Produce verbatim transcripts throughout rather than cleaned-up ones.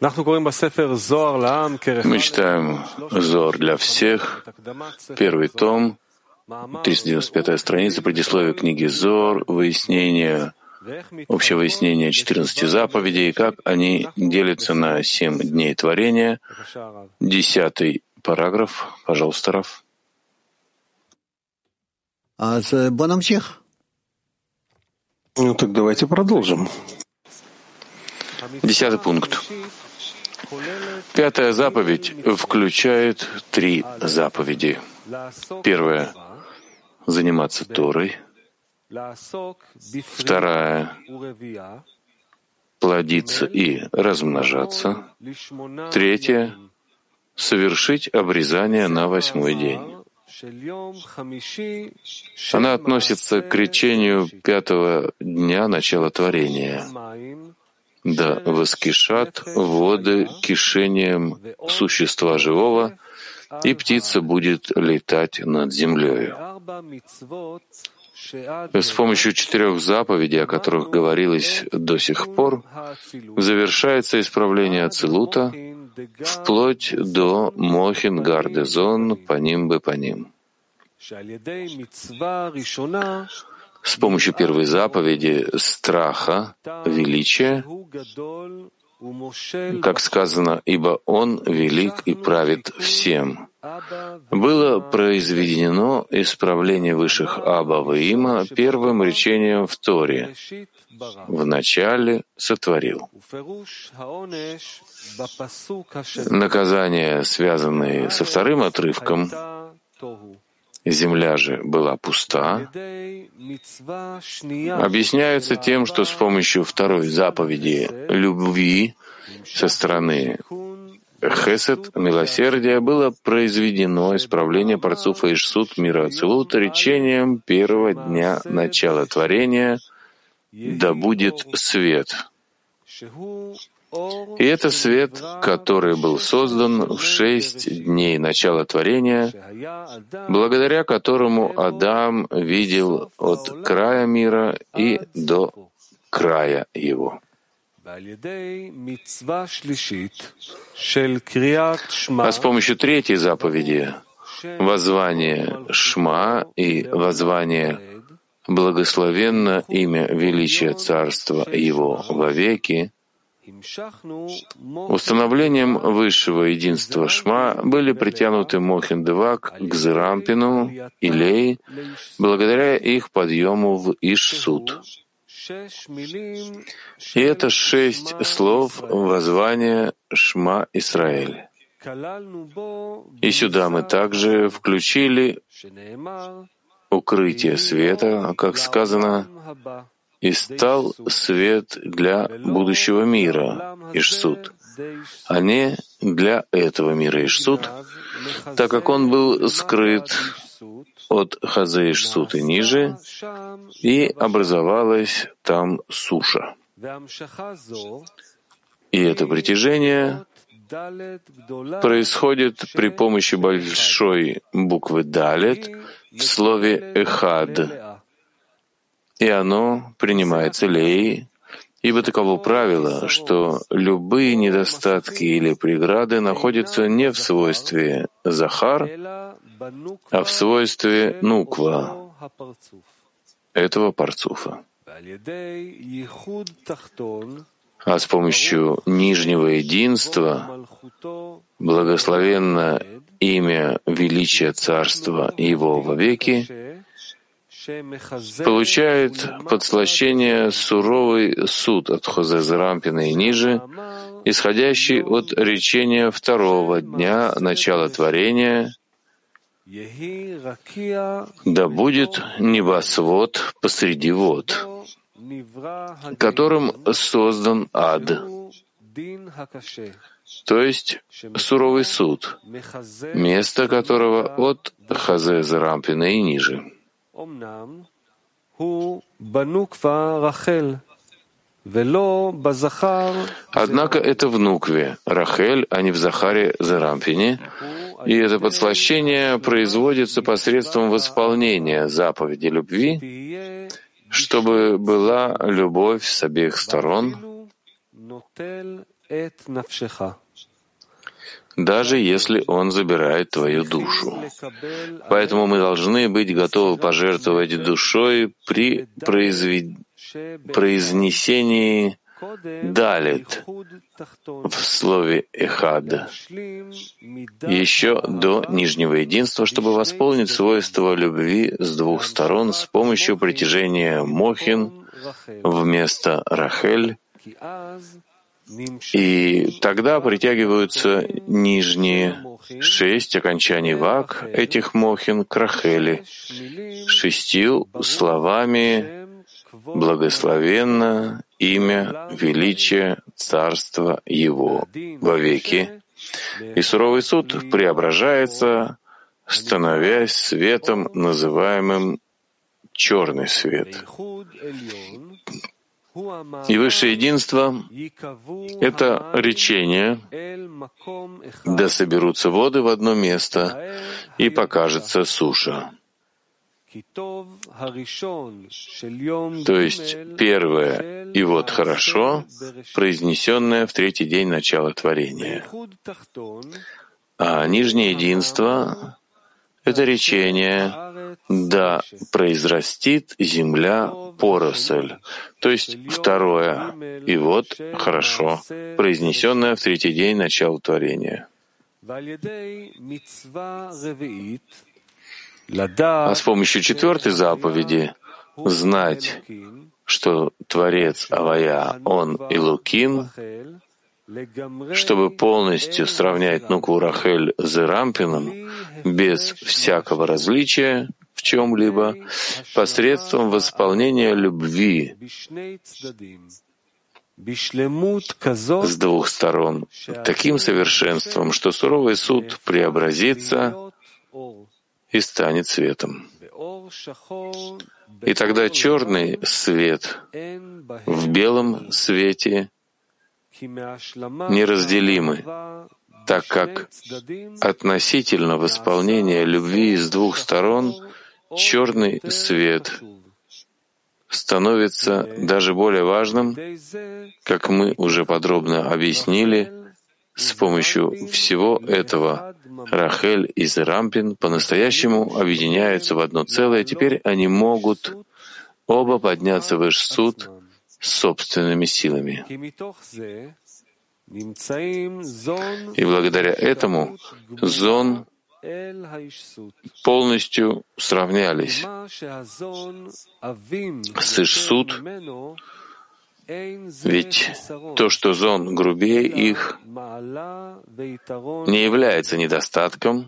Мы читаем Зоар для всех, первый том, триста девяносто пятая страница, предисловие книги Зоар, выяснение, общее выяснение четырнадцати заповедей, как они делятся на семь дней творения. Десятый параграф. Пожалуйста, Раф. Ну так давайте продолжим. Десятый пункт. Пятая заповедь включает три заповеди. Первая — заниматься Торой. Вторая — плодиться и размножаться. Третья — совершить обрезание на восьмой день. Она относится к речению пятого дня начала творения. Да воскишат воды кишением существа живого, и птица будет летать над землей. С помощью четырех заповедей, о которых говорилось до сих пор, завершается исправление Ацилута вплоть до Мохин Гардезон Паним бе Паним. С помощью первой заповеди страха, величия, как сказано, ибо Он велик и правит всем, было произведено исправление высших Аба Ваима первым речением в Торе. Вначале сотворил. Наказания, связанные со вторым отрывком, земля же была пуста, объясняются тем, что с помощью второй заповеди любви со стороны Хесед, милосердия, было произведено исправление парцуфа Ишсут мира Ацилута речением первого дня начала творения «Да будет свет». И это свет, который был создан в шесть дней начала творения, благодаря которому Адам видел от края мира и до края его. А с помощью третьей заповеди воззвание Шма и воззвание «Благословенно имя величия царства его вовеки» установлением высшего единства Шма были притянуты Мохин Девак к Зерампину и Лей благодаря их подъему в Ишсут. И это шесть слов воззвания Шма Исраэль. И сюда мы также включили укрытие света, как сказано, «И стал свет для будущего мира, Ишсут, а не для этого мира Ишсут, так как он был скрыт от Хазе Ишсут и ниже, и образовалась там суша». И это притяжение происходит при помощи большой буквы «далет» в слове «эхад», и оно принимается Леей, ибо таково правило, что любые недостатки или преграды находятся не в свойстве Захар, а в свойстве Нуква, этого парцуфа. А с помощью нижнего единства благословенно имя величия царства его вовеки получает подслащение суровый суд от Хозе Зерампина и ниже, исходящий от речения второго дня начала творения «Да будет небосвод посреди вод», которым создан ад, то есть суровый суд, место которого от Хазе Зерампина и ниже. Однако это в Нукве, Рахель, а не в Захаре Зерампине, и это подслащение производится посредством восполнения заповеди любви, чтобы была любовь с обеих сторон, даже если он забирает твою душу. Поэтому мы должны быть готовы пожертвовать душой при произвед... произнесении «далит» в слове «эхад» еще до нижнего единства, чтобы восполнить свойство любви с двух сторон с помощью притяжения мохин вместо рахель, и тогда притягиваются нижние шесть окончаний вак этих мохин к рахели шестью словами «Благословенно имя величия царства его вовеки». И суровый суд преображается, становясь светом, называемым черный свет. И высшее единство — это речение «Да соберутся воды в одно место, и покажется суша». То есть первое «и вот хорошо», произнесенное в третий день начала творения. А нижнее единство — это речение «Да произрастит земля поросль», то есть второе «и вот хорошо», произнесенное в третий день начала творения. А с помощью четвертой заповеди знать, что Творец Авая, Он Элоким, чтобы полностью сравнять Нукву Рахель с Рампином без всякого различия в чем-либо, посредством восполнения любви с двух сторон, таким совершенством, что суровый суд преобразится и станет светом. И тогда черный свет в белом свете неразделимы, так как относительно восполнения любви с двух сторон черный свет становится даже более важным, как мы уже подробно объяснили. С помощью всего этого Рахель и Зерампин по-настоящему объединяются в одно целое, и теперь они могут оба подняться в Иш-суд собственными силами. И благодаря этому Зон полностью сравнялись с Иш-суд, ведь то, что Зон грубее их, не является недостатком,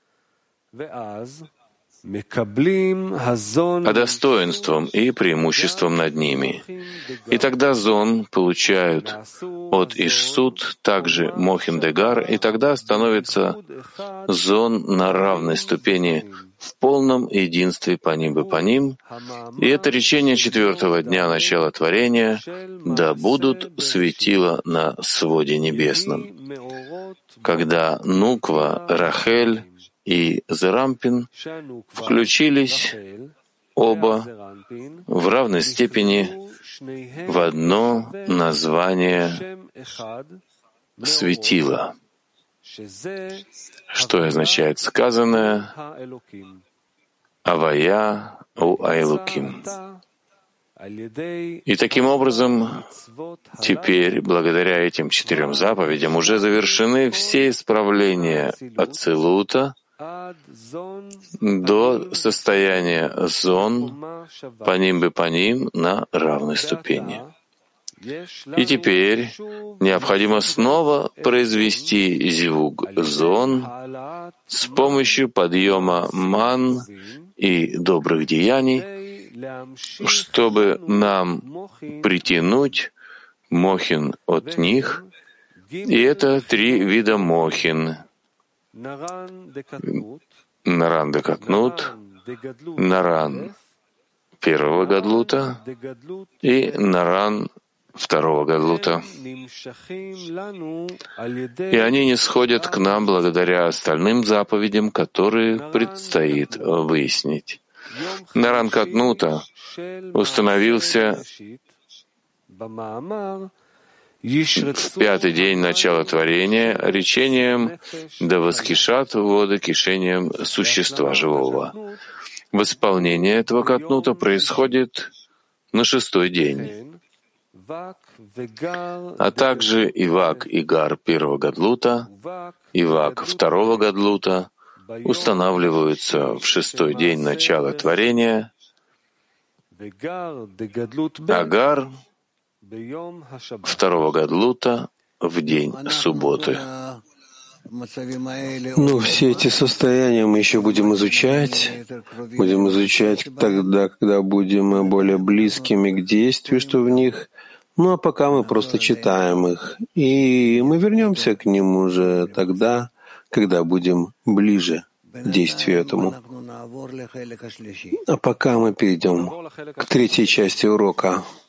а достоинством и преимуществом над ними. И тогда Зон получают от Иш-суд также Мохин-дегар, и тогда становится Зон на равной ступени в полном единстве по ним и по ним. И это речение четвертого дня начала творения «Да будут светила на своде небесном», когда Нуква, Рахель и Зерампин включились оба в равной степени в одно название светила, что означает сказанное «Авая у Айлуким». И таким образом, теперь, благодаря этим четырем заповедям, уже завершены все исправления Ацилута до состояния Зон, по ним бы по ним, на равной ступени. И теперь необходимо снова произвести зивуг Зон с помощью подъема ман и добрых деяний, чтобы нам притянуть мохин от них, и это три вида мохин. Наран де Катнут, Наран первого Гадлута и Наран второго Гадлута. И они не сходят к нам благодаря остальным заповедям, которые предстоит выяснить. Наран Катнута установился в пятый день начала творения речением «Да воскишат воды кишением существа живого». Восполнение этого катнута происходит на шестой день. А также Ивак и Гар первого Гадлута, Ивак второго Гадлута устанавливаются в шестой день начала творения, а Гар второго Гадлута в день субботы. Ну, все эти состояния мы еще будем изучать. Будем изучать тогда, когда будем более близкими к действию, что в них. Ну, а пока мы просто читаем их. И мы вернемся к ним уже тогда, когда будем ближе к действию этому. А пока мы перейдем к третьей части урока.